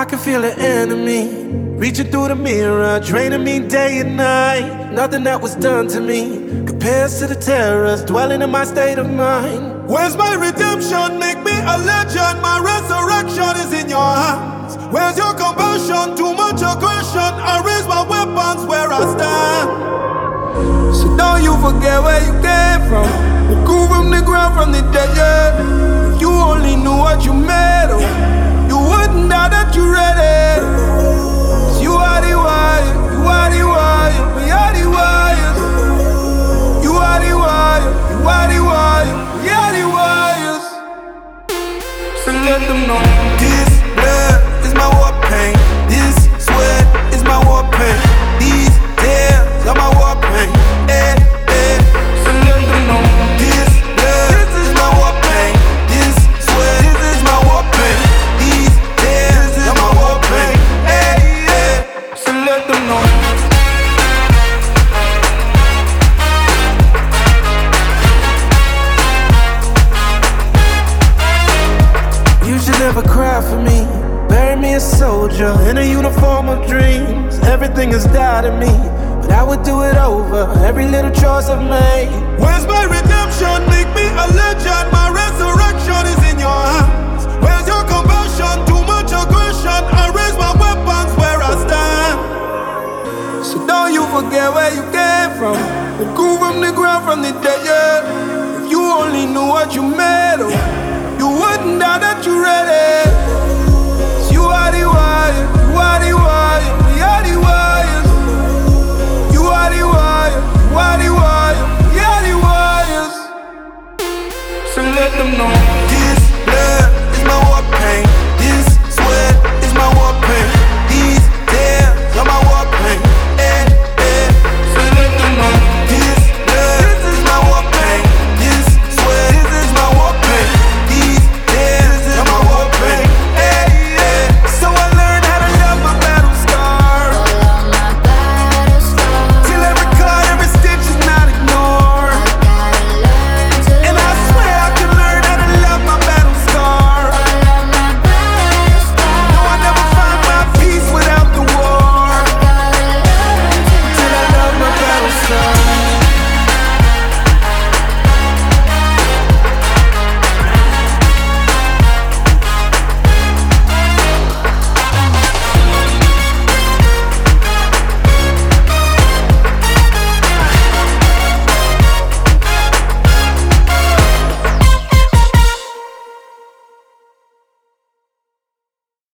can feel the enemy reaching through the mirror, draining me day and night. Nothing that was done to me compares to the terrors dwelling in my state of mind. Where's my redemption? Make me a legend. My resurrection is in your hands. Where's your compassion? Too much aggression. I raise my weapons where I stand. So don't you forget where you came from. You grew from the ground, from the dead, yeah. If you only knew what you made of, you wouldn't doubt that you're ready. 'Cause you are the wire, you are the wire, we are the wires. You are the wire, you are the wire, we are the wires. So let them know this blood is my war pain. This sweat is my war pain. These tears are my war pain. So let them know this blood is my war pain. This sweat is my war pain. These tears are my war pain. So let them know. You should never cry for me. Bury me a soldier in a uniform of dreams. Everything has died in me, but I would do it over. Every little choice I've made. Where's my redemption? Make me a legend. My resurrection is in your hands. Where's your compassion? Too much aggression. I raise my weapons where I stand. So don't you forget where you came from. You grew from the ground, from the dead, yeah. If you only knew what you made of, you wouldn't doubt that you're ready.